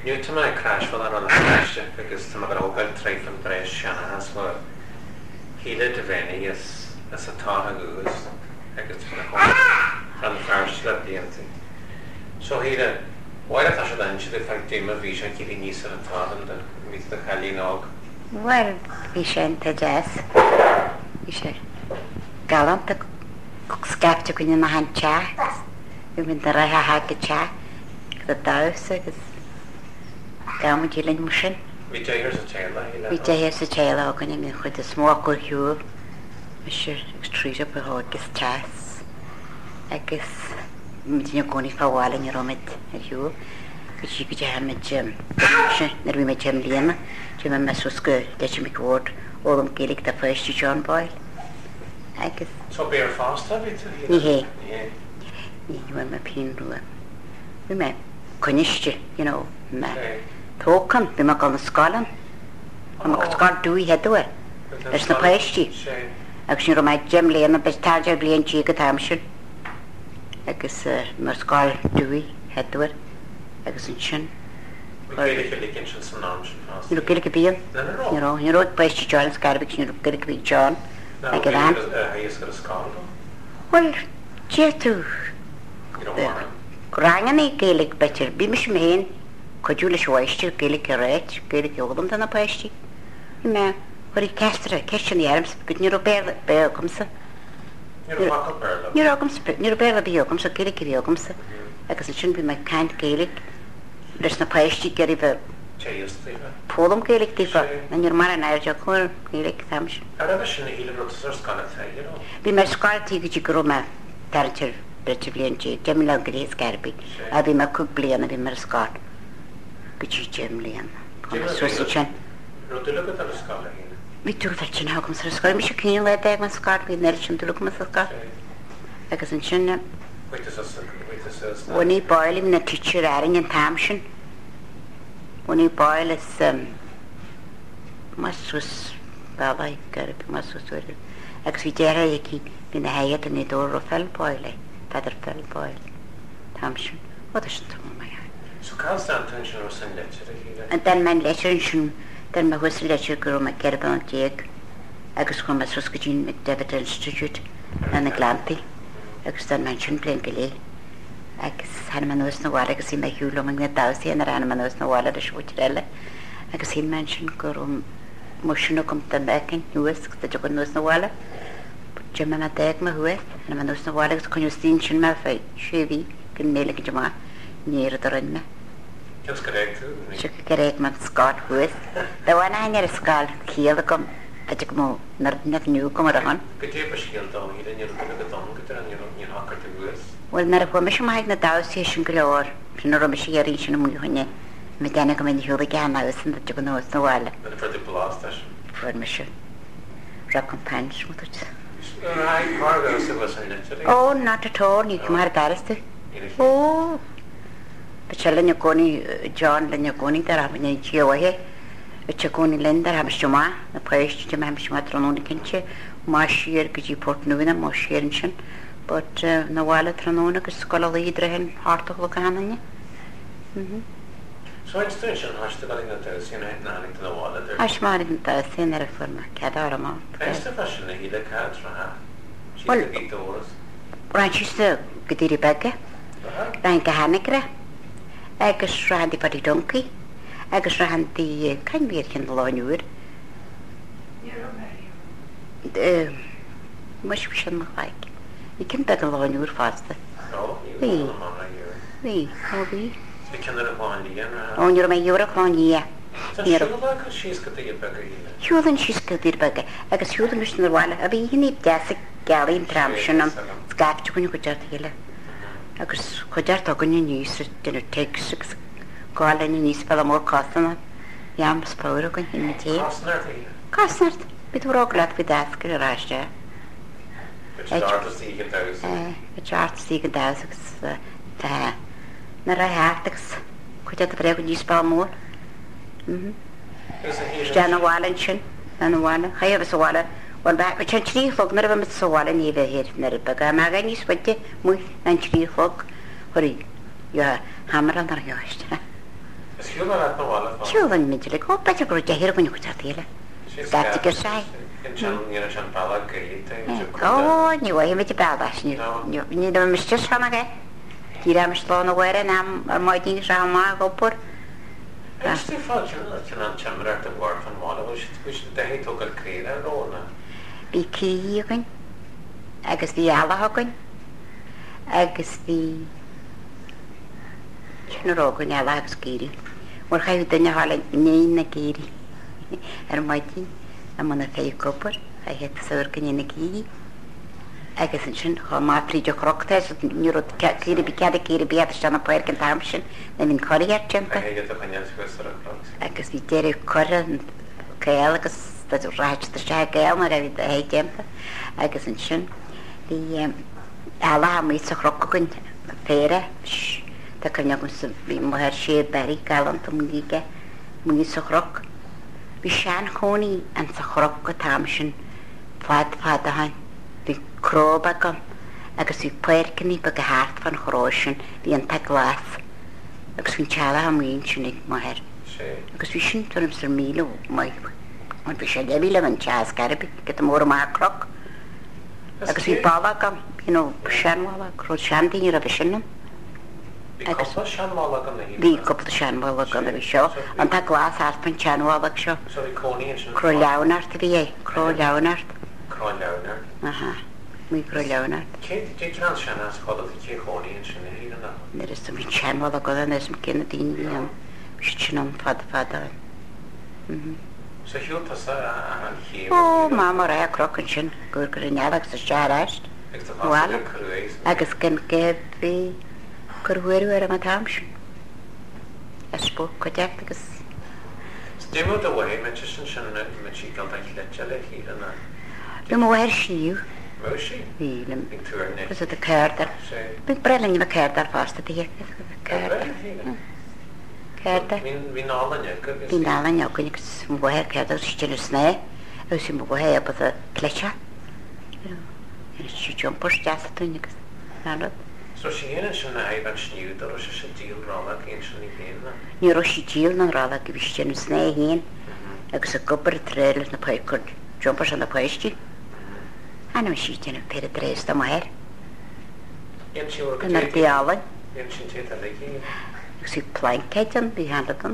Nu to my crash fel ar ôl y crash because to my gyrwgal treif yn bres siana as well. Hila dy fenni as a taha gws agos to my home from the first that the empty. So hila why that I should answer the fact that my vision giving you some taha and with the Kali nog. Well, vision to jazz. Vision. Galant the skeptic in the hand cha. Even the Raha had the cha. The douse is down killing machine. We here's a tail. We here's a tail opening with the smoke or hue. Monsieur extrude up a hog is chas. I guess you're going for a while in your room at you. But you could have a gym. That we met Jim Liam, Jim and Miss Wusker, that you make word, all them Gaelic the first to John Boyle. I guess. So bear fast, have you? Yeah. You were my pin ruler. We met Conishti, you know, token, we make on the Scotland. I'm a Scott do we head to it. There's no pasty. Actually, my Jim Liam, a best target, and Chica Tamshin. I guess, my skull do we head to it. I guess in Shin. You look at a beer. You know, pasty John's garbage, you look at a big John. I get on. Well, cheer to. Rangany Gaelic better. Be Miss Main. Could you wish to Gaelic red, Gaelic old than a pasty? You know, what he cast a question the arms, but you're a bear comes. You're a bear be comes a Gaelic comes. I guess it shouldn't be my kind Gaelic. There's no pasty, get it. Pull them Gaelic differ, and your man and I are your Gaelic thumbs. I never seen a healer of the Scarlet, you know. Be my scar take you grow my territory, Bridget and Jim Langley is garbage. I'll be my cook blue and I'll be my scar. Good you, Jim Liam. Come, Look at the Scarlet. We took that how comes the scar. Miss King let that my scar be nerchum to look my scar. I guess in China. When he boil him the teacher adding in Tamshin. When he boil is must was Baba got it must was with it. Exvidera yaki in the hayat and the door of fell boil, feather fell boil. Tamshin. What is it? So constant tension was in lecture. And then my lecture, then my whistle lecture grew my caravan jig. I was from my Saskatoon McDevitt Institute and the Glanty. I was then mentioned playing Gilly. I had my nose no water, I could see my hue long the Dowsy and I ran my nose no water to shoot it. I could see mentioned go motion come to back in US that you could nose no water. But Jim and I take my who and my nose no water can you see in my face, Chevy, can mail like Jama near the run. Just correct. She could correct my Scott with the one I near a skull, heel the come. I took more, nothing new come around. Could you push your tongue, you didn't look at the tongue, and you're not going to US? Well, not a permission might not doubt station galore. She no rubbish here in Munhune. Mechanic in the Hull again, I was in the Japanese no while. But for the blast station. For mission. Recompense with it. Oh, not at all. You come out of Oh. But shall you go John, then you're going there, having a GOA. A Chaconi lender, have Shuma, the place to Mamshimatron Kinche, Marshir, could you put Nuna, Moshirinshin, but no wallet Tranona, because scholarly drain, heart of Locanan. So extension has to go in the Thursday night, nothing to the water. I smart in Thursday in the reformer, Cadarama. That's the fashion, he the cats for her. She's the big doors. Right, she's the Goody Becca, Ranka Hanekra, I guess ran the Patty Donkey. I guess ran the kind of in the law new wood. Much we shouldn't like. You can bet a law new faster. Oh, we. You can let one again. Oh, you're my European, yeah. She's got the bugger. You then she's got the bugger. I guess you the mission the while. I mean, you need Jessic Galley in Tramshin and Scott when you could just heal. I guess could just talk on your knees, dinner take 6. Call any niece for the more cost than that. Yam spoil going in the tea. Costner, but we're all glad with that. Get a rush there. It's hard to see it out. It's hard to see it out. Not I have to could have the break when you spell more. Stand a while and chin, and a while. I have a swallow. Well, back with tree folk, never met so while and either here, never bug. I'm a guy, sweaty, muy, and tree folk. Hurry, your hammer on the yost. siúla at na bhla. Siúlan midle go beidir go deir go chu tíile. Gati go sai. Ní an balla gaíte. Ó, ní bhfuil mit bedas ní do miste sanna gai. Tí am slán bhire am ar maidí ra má gopur. Istí fá an chamrat a bhar an mála bhis de tó gur créile róna. Bhí cíígann agus bhí ealathgann agus bhí sinrógann eala agus círi. Mar chaú duine hála ní na círi ar maidí a muna fé copur a het suir gan na cíí agus an sin chu má príide chrochta ní círi bí cead círi bead stanna poir an tam sin na mín choíar timpa agus bhí déir chora céal agus ráit de se gael mar a bhí a hé timpa agus an sin hí eala mí sa chrochagann féire Tá cynneagun sy'n fi mwher siad beri galant o mwynige mwyn sa chroc. Fi sian choni an sa chroc o tam sy'n fad a hain. Fi crob agam agos fi pwercyn bag a hart fan chroesyn fi an ta glas. Agos fi'n chala am mwyn sy'n ig mwher. Agos fi sy'n twrym sy'r mil o mwyn. Ond fi sy'n defil am an chas garbi gyda mwr o ma croc. Agos fi bala agam, sian wala, crod sian dyn i'r afisynnym. Bhí cúpla seanmhála gan na hí. Bhí cúpla seanmhála gan na bhí seo, an tá glas arpan seanmhála seo. So bhí cónaí sin. Cró leabhart a bhí é, cró leabhart. Cró leabhart. Aha, mí cró leabhart. Cé an seanas chola cé cónaí sin na hí na? Nír is mí seanmhála gan na is cin na daoine an sin an fada. So hiútas a hí. Ó, má mar a crocan sin, gur nealach sa searáist. Agus gan geb bhí Gurhuiru am a tamsin. Esbo codeach agus. Stimú a bhhaid me sin me sí gan leite le hí na. Lu mhair siú. Mo sí? Bhílim. Big túrne. Gus a cerdar. Big brelin a cerdar fásta dí. Cerdar. Bhí nálainne. Bhí nálainne agus mhair cerdar stíle sné. Agus sí mhair a bud a plecha. Sí jumpur steasa túnigus. Nálad. So sí héana sin na haibh an sniúd ar sé díl rála cén sin í héana? Ní ro sí díl na rála go bhí sin sné héan agus a gobar tréiles na paicur jumpers an na paistí. Anna sí tína pere dréis da mair. Gan ar diálain. Ian sin téta leigi? Agus sí plankeitan bhí handadan.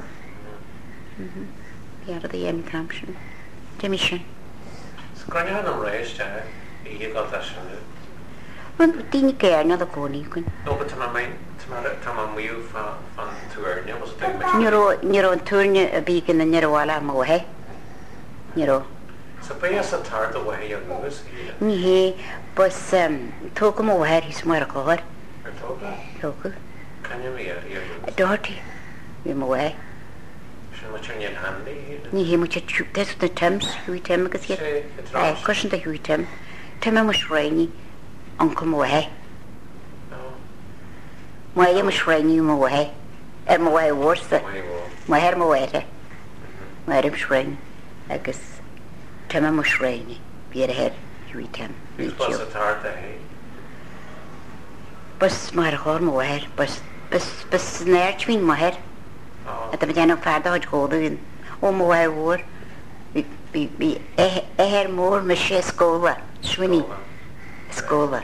Bhí ar a dhéim tam sin. Dimi sin. So grannehan am réis te í gáil sin? Dini gérna a gcónaí gon. No, but tá mú fan túirne, was it Ní an túrne a bhí gan na nearhála am mhé. Ní. So bé as a tart a bhhaid a nuas? Ní hé, bus tóga mhhéir hís mar a cóhar. Ar tóga? Tóga. Canne mí ar Dóirtí, bhí mhé. Sin mu tin iad handaí? Ní hé mu teú na Tims, Hughie Tim agus iad. Cosint a Hughie Tim. Tim a mus réini. Uncle Mohe. Mohe mus réini Mohe. Mohe wórsta. Mohe Mohe. Mohe mus réini. Agus Tim a mus réini. Bíar a her Hughie Tim. Bus a tart a hé? Bus mar a chór Mohe. Bus snert vín Mohe. A da bydden o'n ffarda hoed góda vín. O Mohe wór. Bí her mór me sé skóla. Swinny. Skóla.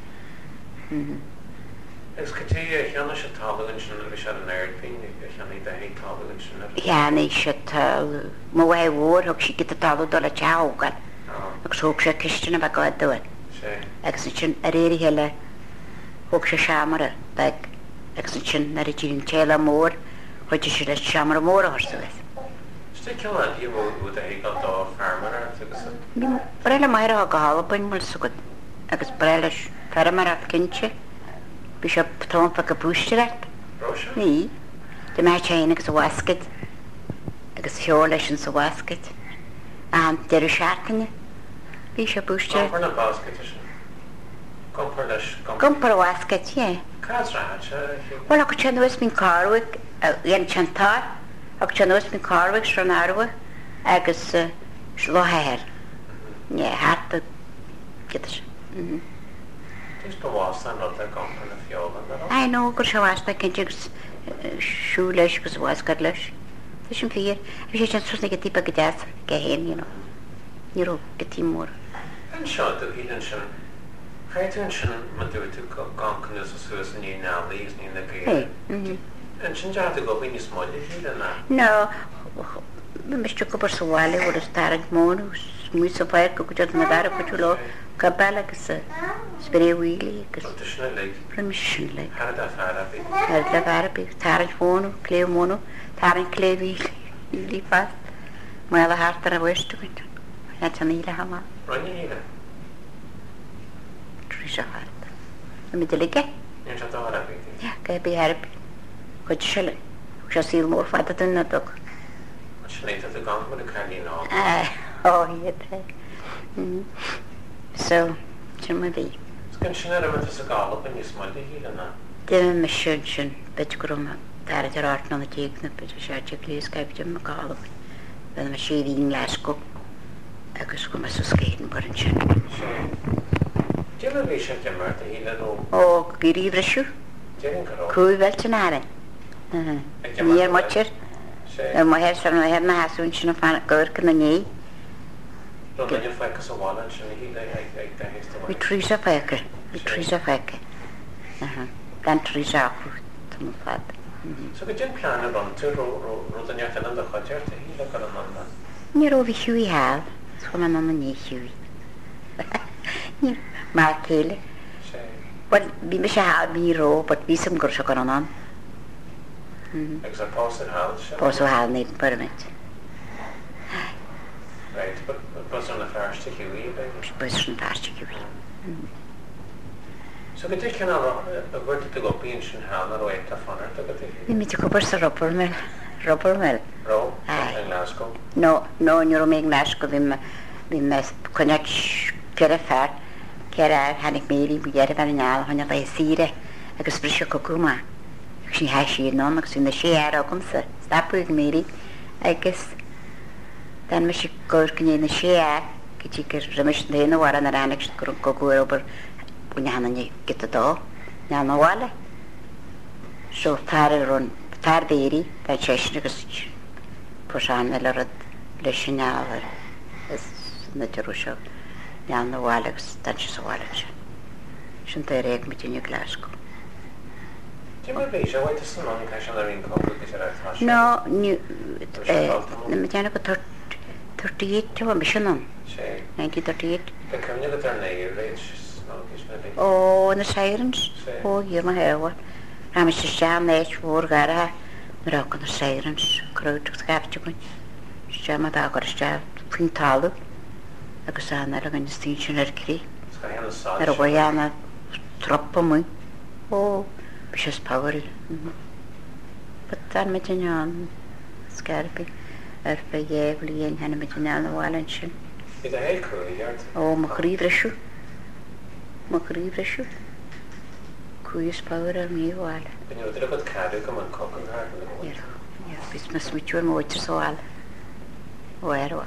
Is cytí cheanna sé talúin sin a bhí sé an airpin, cheanna de hé talúin sin? Cheanna sé talú. Má bhé mhór thug sí gita talú dul a teágan. Agus thug sé cistena bheith gáid dúin. Agus sin a réirí heile thug sé seamara agus sin ar a dtín téile mór chuid sé le seamara mór a thuirsa. Stí ceanna dí bhúd a hé gáil dá farmar agus? Breile mair a gálabain mar sugad. Agus breile fermar a cinse. Bhí sé tón fa go búisteart. Róise? Ní. De me chéine agus a wascaid. Agus heor leis an sa wascaid. Deir seaartainne. Bhí sé búisteart. Gompar na bascaid sin? Gompar leis? Gompar a wascaid, ie. Cás ráid se? Wel, ac ti'n dweud mi'n carwig, i'n chantar, ac ti'n dweud mi'n carwig sy'n arwa, agus lo her. Ie, hart a gyda si. Dys pa wasta yn roedd gompar na fiola? Ai, no, gwrs o wasta, cyn ti'ws siú leis gus bháscar leis. Tá sin fír, sé sin susna go típa go deas go héin ní go tí mór. An seo do hían sin Chaitún sin ma dúir tú gancan is a suas ní nálís ní na gaire. An sin dearta go bhíine smáile híle na? No, Mr. Cooper Sawale would have started more, muy so fire go just madara kuchulo, kabala kas spray wheelie kas permission like. Harda Farabi. Harda Farabi, taran phone, clay mono, taran clay wheelie fast. Mala harta west to it. That's an ila hama. Running here. Trisha harta. Let me delegate. You're not Farabi. Yeah, can be happy. Could shall it? Shall see more father than a dog. Later the gong with the candy now. Oh, yeah. So, Jimmy. Can she never went to the gallop and you smelled the heat and that? The machine, but grumma, that are art on the take, but a shot you please kept him a gallop. Then the machine in Glasgow. I could come as a skating, but in chin. Do you ever shut your mouth to heat at all? Oh, good evening, shoe. Cool, Velchinare. Near much. My hair son my head na hasun sin fan gork na ní. Don't you focus on one and he like We Teresa Faker. We Teresa Faker. Dan Teresa to fat. So we didn't plan it on to road and yet another hotel to he look at another. Near over Huey have from an on the Huey. Mark Hill. But be Misha had me row, but be some gorshak on. Also had an eaten permit. Right, but was on the first to Huey? Was on the first to Huey. So we did kind of where did they go being in Hal or wait to funner to go to? We meet to go for rubber mill. Rubber mill. Row in Glasgow? No, you're making Glasgow. We must connect Kerafar. Kera had it made we get about an hour when I see it. I could splish a cocuma. She has she enormous in the share of comes stop with me. I guess then we should go in the share. Get you get remission in the water and the annex go over when you get the door. Now no wale. So far run far dairy that session because push on the lot listen hour is the Jerusalem. Now no wale that's just a wallet. Shouldn't they rake me in your Glasgow? Do you remember why the sun on cash on the ring cover because you're No, the mechanical 38 to a mission on 1938. The community turn a rage. Oh, and the sirens. Oh, you're my hair. What? I'm a sham, that's for Gara. Rock on the sirens. Crowd to the captain. Sham at our stab. Quintalu. I was on that on the station at Key. At a way on a drop of me. Oh. Precious power. But then Metinan, Scarpy, Erfayevli, and Hannah Metinan, the Wallenchen. Is a head curly yard? Oh, Macreevreshu. Macreevreshu. Curious power of me, while. When you look at Cardiff, come on, cock and heart. Yeah, it's must be your motor so all. Where what?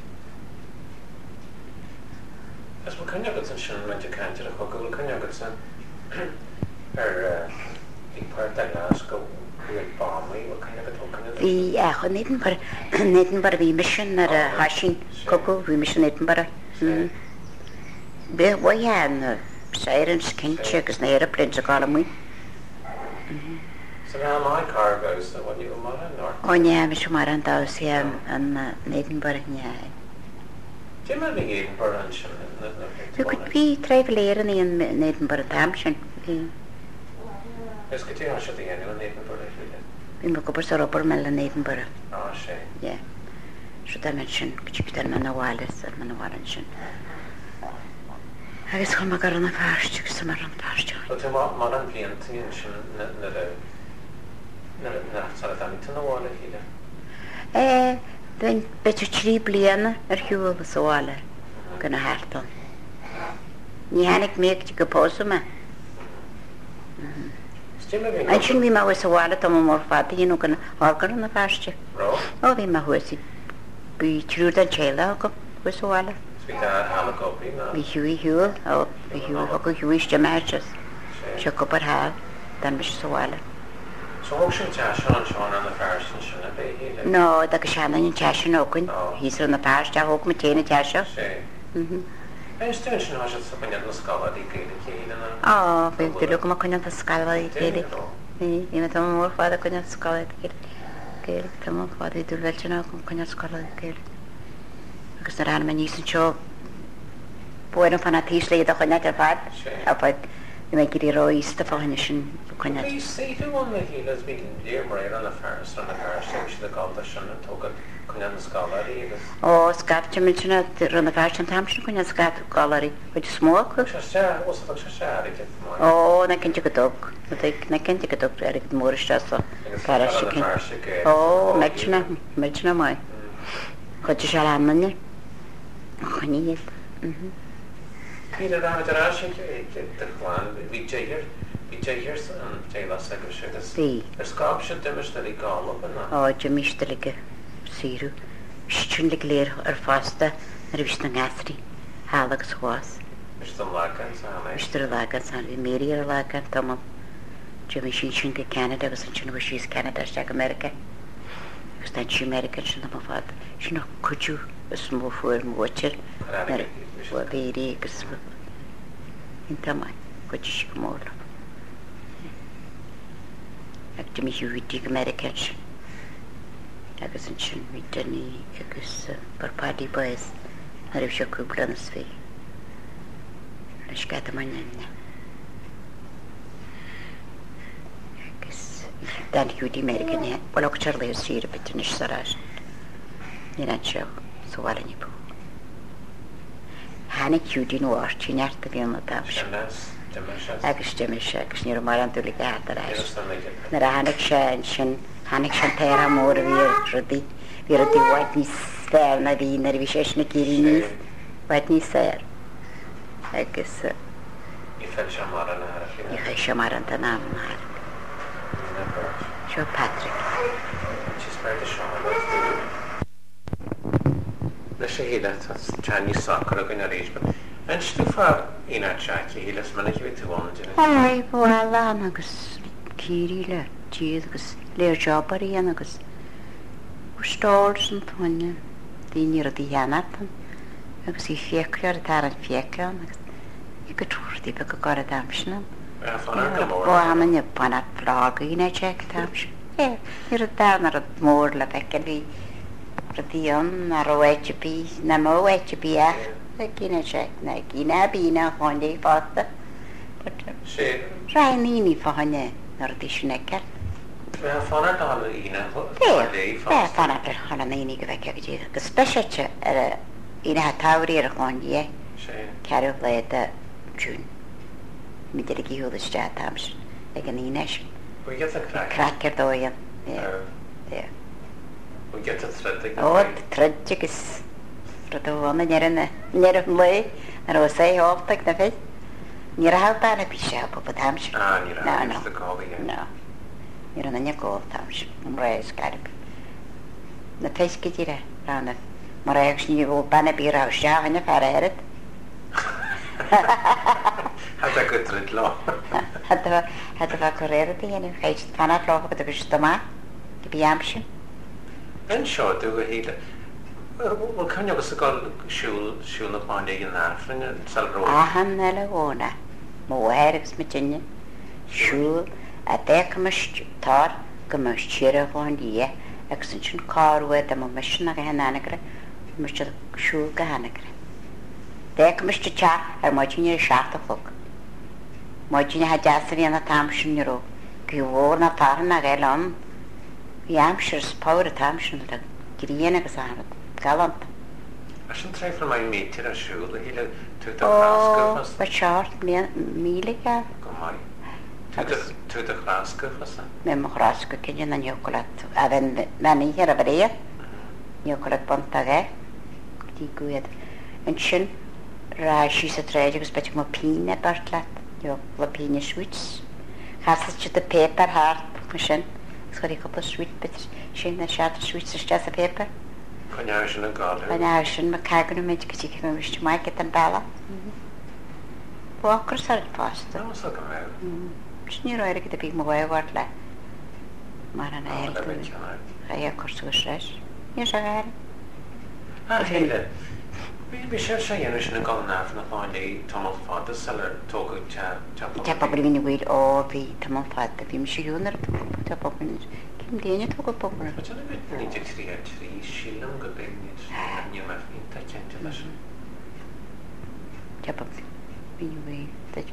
As we can you get some shun when you can't get a cock, we can you get some. Die part of Glasgow with Barmy, what kind of a token is it? The Edinburgh we mission at a hashing cocoa, we mission Edinburgh. We had sirens, kinship, as the aeroplanes are calling me. So now my car goes, so what do you want to Oh, yeah, Mr. Maran, those here and Edinburgh, yeah. Do you remember Edinburgh and you could be traveling in Edinburgh, Hampshire. Let's get you on the end of Edinburgh. We make up a rubber mill in Edinburgh. Oh, shame. Yeah. Should I mention, could you get a wireless and a warranty? I guess I'm going on the first, because I'm on the first. But the modern painting not sort of done to the wall here. Then better cheap Liana, or you will be so all gonna have to. You hadn't make to go possum. I shouldn't be my was a wallet on more fatty, you know, can organ on the pasture. Oh, be my horsey. Be true than child, was a wallet. Be Huey Hewell, oh, be Huey, how could you wish to matches? She'll go but have, then Mrs. Wallet. So Motion Sean on the person should have been. No, agus seanna in teisisin ócain, hís ar na páiste a thug me téna teisio. Extension has something in the scholar decayed. Bhíh tú lu go chuine a scalaí chéala. Íime tá mór fád a chuine scalaid céir tá fád í dúiltena go chuine scalaid céir. Agus na ranna níos an seo buan fanna tíos le a chuine ar fad a fáid i mé gurí roiísta fáine sin chuine. Í sé bhna hí has bhí déirmréir an na fearras an na fearras le gáilta sin a tógad chuine an scalaí agus. Ó scapte min sinna runna fearst an tamsin chuine scap galaí chuid smó chu? Ó na cinnte go dog na cinnte go dog ar go móriste gar sin. Ó meidna mai. Chuide se anmanne chuníiad. Peter Ramadara chuáin bhí déir an téile agus Bhí. Ar scáp se dimas na í gála na. Ó de míiste le síú. Stún le léir ar fásta ar bhís na gasrí hálagus chuás. Mr. Lagan san bhí méí ar Lagan tam de mí sin go Canada agus an sin bh síos Canada teag America. Agus tá si American sin am fád sin nach cuiú is mó fuair móir béí agus intamai chuide si go mór. Ag de mí hiútí American sin. Agus an sin mí daní agus barpádí bois a raibh seo cúplanas fé. Leis gada maine. Agus dan hiúdí American he, bhil ag teir leir sír a bit is sarás. Ní an seo sohhailení bú. Hánig hiúdí nóir tí neart a bhíon na dábs. Agus demis agus ní mar an dúla gata ráis. Na hánig sé sin hánig sin téir mór a bhí rudí bhaid níos fér na bhí na bhí sé na círí níos bhaid níos fér. Agus Í fel se mar an í fé se mar an tan am mar. Seo Patrick. Na sé híle teanní sacr a gine rééis. An stúfa ina teach hílas manna bhí tú bháin. Ai bhil agus círí le tíad agus léir jobbarí agus stáir san tuine daoine a dí heanartan agus í fieclear tar an fiecleán agus i go túirtí be go gar a damsna. Bháman i panna plága í teach damsin. Ní a darnar a mór le feiceil bhí radíon na roiitebí na móiitebí a gine teach na gine bína cháindaí fásta. Ráníí fáine nar a dí sinna ceil. Fanna dála ína fanna hána naí go bheith ceidí agus speisiite ar ina táirí ar a cháindí ceirh le a Jún. Mi idir gíúlaiste tamsin ag an íneis. Crackar dóian. Ó trid agus radóna nearna nearh le ar ó sé áftaach na fé. Ní a hapána bí se bu tamsin. No. You're on your gold tamsin, réis garib. Na teiscitíre rána mar éagsní bhó banna bí rá seáhanna fearad. Had go trid lá. Had bh go réad dhéanamh féist fanna láfa go bhís domá go bí amsin. An seo dú a híle. Bhil cenne agus a gáil siúil na páindaí an náfrin salró. Ahan eile bhóna, móhéir agus Virginia, siúil a décamist tar go mar tíir a bháindí agus sin cáhfuid a meisina a henanagra muiste siúil go hanagre. Décamiste te ar maidíine seaachta fog. Maidíine ha deasa bhí na tamsin níró, go bhór na tarna a gaiile bhí amsir spáir a tamsin le gríana agus anad galanta. A sin treifar mai métir a siúil a híle tú a chrásca. Ba seart míle gar. Go mai. Tú a chrásca fasa? Me mo chrásca cinne na niocolat a bheith menaí ar a bhréad. Niocolat bonta gae. Tí gúiad. An sin rá sí sa tréide agus beit mo píne bartlaat. Jo, le píne swits. Chasas si de paper hart mo sin. Sgóri coppa swit bit sin na seaad swits a stas a paper. Caneir sin an gáil. Caneir sin ma caganú méid go tí go miste mai get an balla. Bócar sa fásta. No, so go mé. Sní roiir go bhí mo bhhar le. mar an Oh, ail le bit ceanna. a cursúis leis. Ní se gair. Héile. Bhí sé dhéanú sin na gáilnáf na fáinlaí tomul fáda salar tógu Te pobl vína bhid ó bhí tam fad a bhí sé dúnar te pobl cin déine tú go pobl. But a bit ní trí sílam go béníid ní me fín tá ceinte leis. Te pobl vína bhí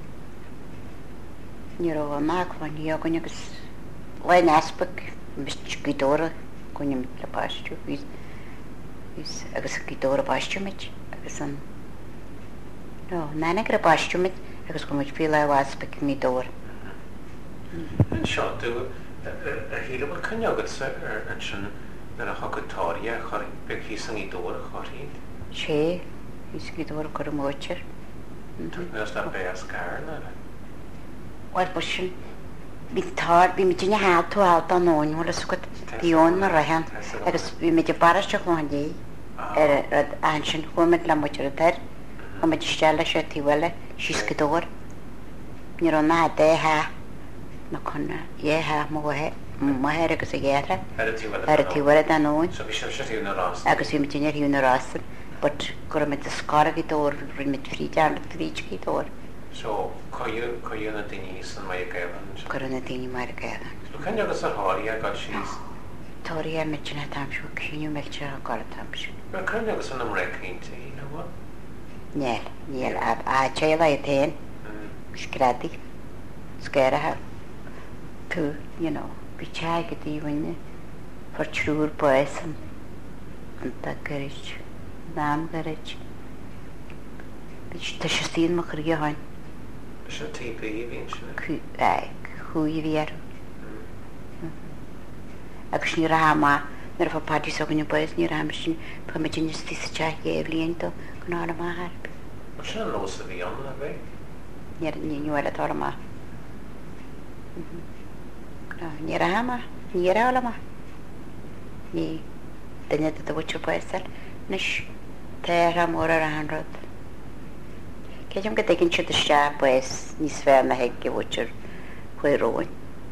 ní ó máháin í agan agus lein aspach mis gudóra gonim le páistú vís agus gudóra páistúmid agus an nána gur páistúmid agus go muid fi le aspach ní dór. An seo tú a híle bhil cynneogad an sin ar a thugatáí a chuir be hí san í dóra choiríd. sé vís gudóra chu móir. Nus na bé as cair na. War bu sin bí tá bí mi dine há tú alta nóin hol go bíón mar rahan agus bí mi bariste chuáindé ar an sin chuid le muir a tar a me stelle sé tíhile sis godóir ní an ná déthe na chuna éthe móhéir agus a ggéire ar a tíhile an nóin So bhí sé tíú na rás. agus bhí mi dine hiúna rásan, but gur mit a scargi dór ri mit frídear mit frídí dór So coú na daní san mai gaban. gur na daine mar a gaile. Cynneogas ar háí a gáil síos. Tóí a mitna tamsú cíú meilte a gáil tamsú. But cynneogas an am récínta, you know what? Níl a téile a tain scradi scarathe tú bhí te go dtíhaine for trúr buan an garid nám garid. Tá sé tíon mo chu háin Is an típa í bhíon sin. chuí bhíar. Agus ní ra má nar a fapátí so gonne buas ní ra sin pa me dinne tí te é blionanta go ná má harp. Mar sin an nós a bhí an le bheith. Níhile atá má. Ní ra ní rála má. Ní daine a bhute buar nes té ra mór ar anrad. Céim go dginn si ste bues níos fé na heic go bhúteir chuiróin.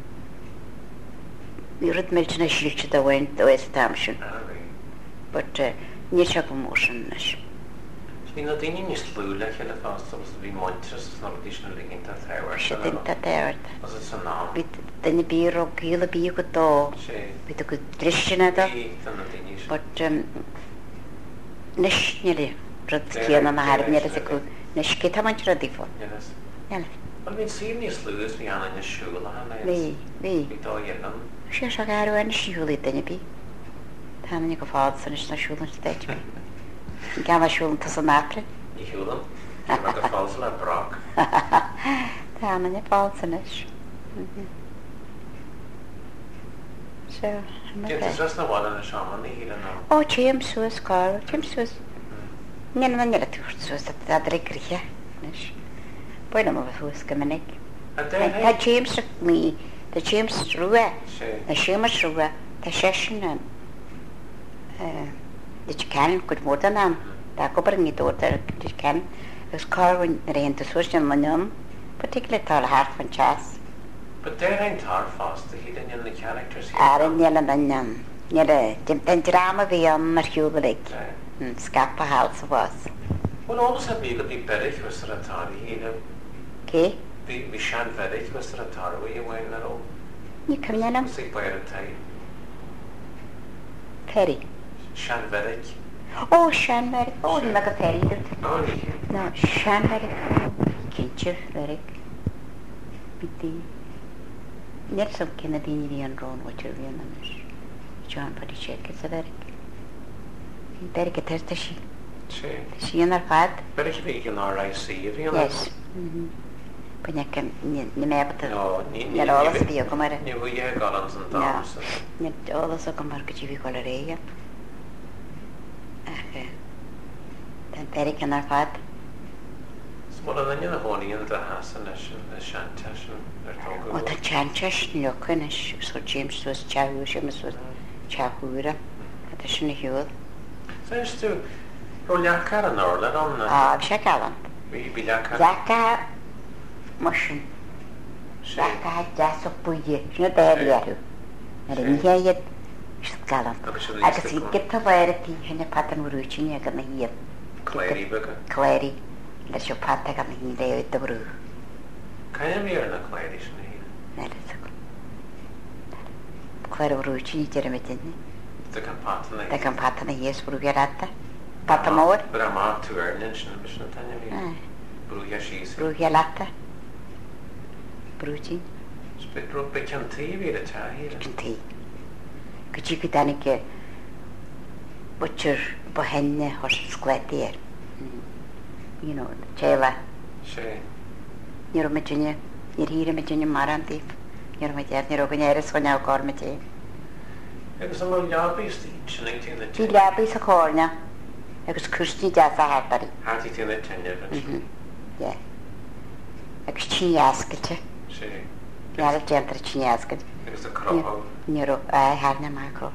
Ní rud méiltena síte a bhain doéis tamsin, but ní se go mór sin leis. Ní na daine níos lú le le fásta bhí muinteras na dís na liginnta thehair Se dinta déirt. as it san ná. Bhí daine bí ó cíla bí go dó, sé bhí go dristeanna do, í tan na daine sin. but nes níli rud cíanna na hair níla a go nes cé tá maint radífá. Yes. Níla. Well, bhín sí níos lúgus bhí anna na siúla hana. Bhí, Bhí dá dhéanam. sé se garú an siúlaí daine bí. Tána go fád san is na siúlan stéit bí. Gan siúlan tá san nápla. Í hiúlam. Má go fáil le brach. Tána na fád san is. So, Dietas ras na bháda na seaman í híle ná. ó tíim suas cá, tíim suas. Níl na níla túr suas a dre grithe. Buine má thuas go minic. A Tá dé James mí, Tá James rua, sé. na simas rua, tá sé sin an. Dit cean go mór an am, Tá go ní dó dit cean, gus cáhain réanta suas an manam, particular tá hart fan chas. But they're ein tar fast, he didn't know the characters here. Ar an níl an an. Níl den drama bhí an mar hiúbalig. Scapa hals was. Well, always had me be berig was there a tar, he know. Cé? Be shan verig was there a tar, were you wearing that all? Ní cumnam Sig by a tie. ferry. Shan verig. Ó sean ver, ó ní me go ferry dút. Oh, he. No, sean ver. Cintir verig. Bití. Níl som cinna daine bhí an rón bhaiteir bhí an anis. John Paddy Check is a verig. Verig a testa sí. She. Sí an ar fad? Berig be an RIC, if you know. Yes. Pwne cyn, ni mebyd No, Níl álas bí go mar. Ni wy ie galans yn Na. dams. Níl álas go mar go tíbhí goil a réige. Den perig an ar fad. Wel, yn yna honi yn dy hasan y shantash yn togo. O ta chanchas locyn is so James was chahu sem was chahura. Ta sin hiúd. So ys tu, roliacar yn orla o'n na. A sé galan. Fi biliacar. Zaca mosin. She. Zaca das o bwye. Sna der yaru. ar yn hiad galant. Agus Agus i gyda bhair ti hynny patan wrwysyn ag yn hiad. Clary bygga. Clary, leis yw patag am hi'n leid y brw. Cael mi ar yna Clary sy'n hyn? Nid ydw. Clary wrwysyn i dyr am ydyn ni. Dy gan pat yna. Da gan patan y hies brw gerata. Patan mawr. Bydd am ar tu ar nyn sy'n bys na tanya mi. Brw ia si sy'n. Brw gerata. Brw ti'n. Spyd brw be can ti fi da ta hir. Yn ti. Gyd i gyda ni ge bwtcher bo henne hos sgledir. You know, Chela. Se. Nid o'n medjynnu. Nid hir yn medjynnu maran di. Nid o'n medjynnu. Nid o'n gynnyr ysgol naw gor medjynnu. Agus am o'n liabys di sy'n ein ti'n Di liabau sa corna. Agus cwrsni jas a harbari. Hati ti'n ei tanya fan. Ie. Agus ti'n iasgyd te. Se. Niar y gentra ti'n iasgyd. Agus y crofaw. Nid o'n harna ma cro.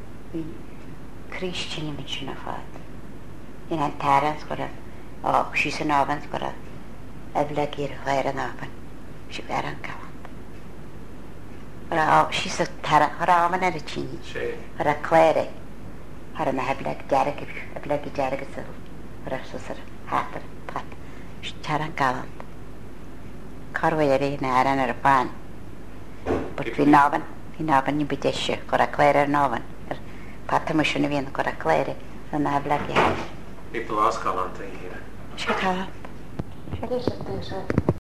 Cris ti'n mynd sy'n o ffad. Un an tara sgwra. O, sy'n sy'n ofan sgwra. Eflag i'r chwaer yn ofan. Sy'n fer yn galant. Ora o, sy'n sy'n tara. Ora ofan ar y ti'n. Se. Ora cleri. Ora na heblag derag. Heblag i derag y syl. Ora sy'n hatar. Pat. Sy'n tara yn galant. Corweiri na aran ar y fan. Bod fi'n ofan. Fi'n ofan ni'n byd eisiau. Ora cleri ar ofan. Pat am ysio ni fi'n ora cleri. Ora heblag i haif. Fi blas galant ei hir. Sy'n cael. Sy'n cael.